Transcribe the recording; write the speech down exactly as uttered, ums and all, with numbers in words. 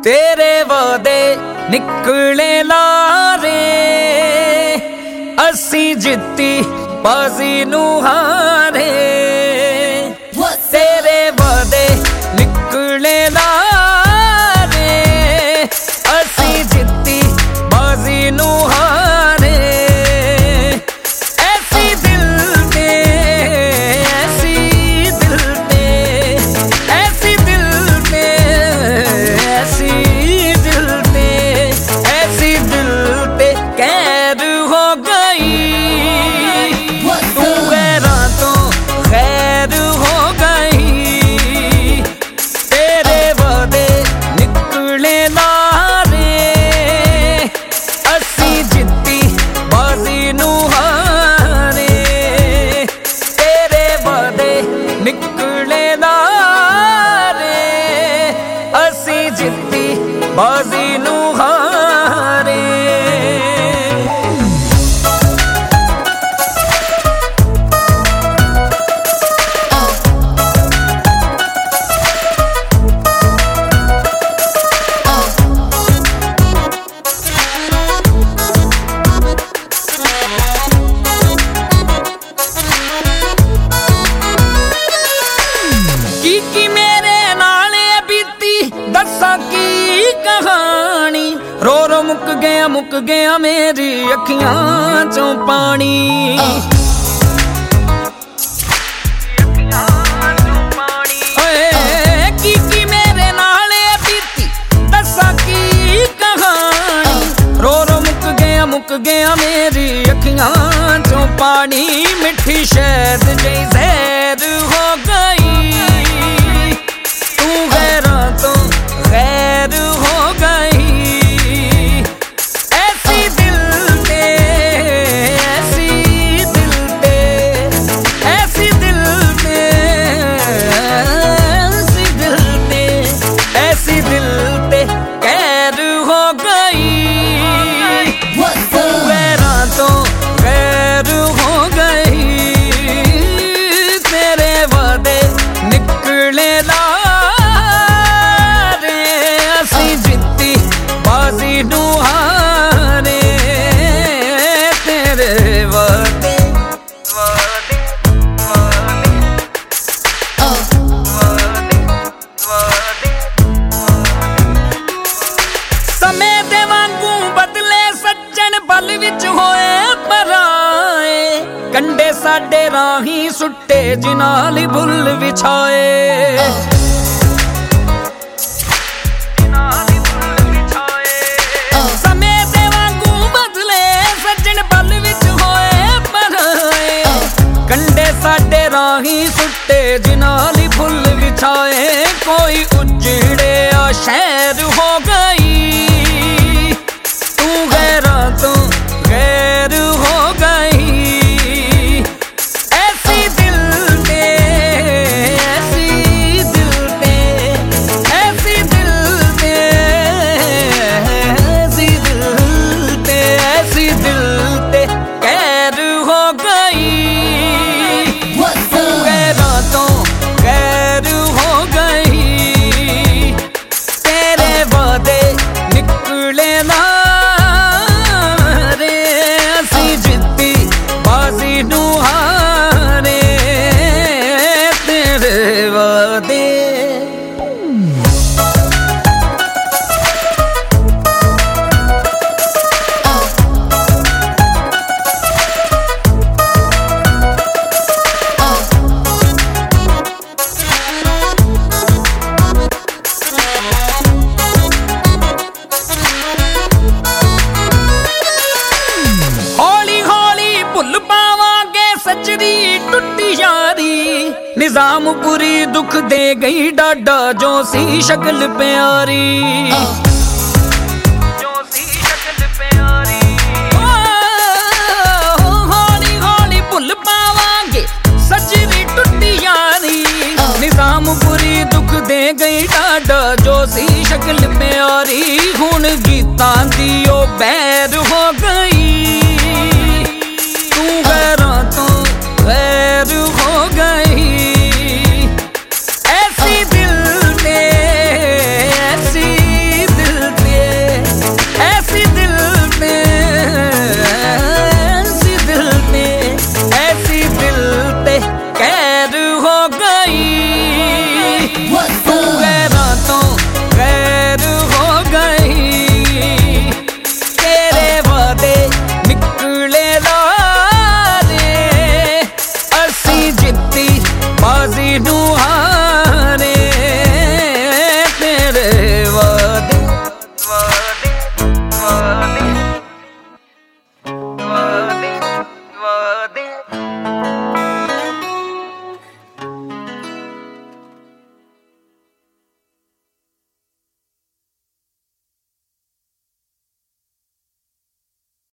तेरे वादे निकले लारे, असी जित्ती बाजी नू हारे। तेरे वादे निकले लारे, असी जित्ती बाजी नू हारे। ऐसी दिल दे, ऐसी दिल दे, ऐसी दिल दे, ऐसी दिल दे, ऐसी दिल दे कैद हो गई। तू गैरा तो खैर हो गई। तेरे वादे निकले लारे, असी जित्ती बाजी नू हारे। तेरे वादे निकले लारे, असी जित्ती बाजी नू हारे। की की मेरे नाले बीती दसा की कहानी। रो रो मुक गया मुक गया मेरी अखियां चों पानी। की की मेरे नाले बीती दसा की कहानी। रो रो मुक गया मुक गया मेरी अखियां चों पानी। मिठी शहद जई जहर हो गई। तू गैरा तो गैर हो गई। ऐसी दिल दे, ऐसी दिल दे, ऐसी दिल दे, ऐसी दिल दे, ऐसी दिल दे कैद हो गई। तू गैरा तो गैर हो गई। तेरे वादे निकले ला बाजी नू हारे। तेरे वादे वादे वादे वादे वादे। समय दे वांगू बदले सज्जन पल विच होए पराए। कंडे साडे राही सुट्टे जिनाल भुल विछाए। कंडे साडे राही सुट्टे जिनाली फुल विछाए। कोई उजड़े शहर हो गई। तू गैरा तो गैर हो गई। ऐसी दिल दे, ऐसी दिल दे, ऐसी दिल दे, ऐसी दिल दे, ऐसी दिल दे कैद हो गई। तो गैर हो गई। तेरे वादे निकले लारे, असी जित्ती बाजी नू हारे। तेरे वादे निजामपुरी दुख दे गई डाडा जो सी शक्ल प्यारी। जो सी शक्ल प्यारी। हौली हौली भुल पावांगे सजरी टुटी यारी। निजामपुरी दुख दे गई डाडा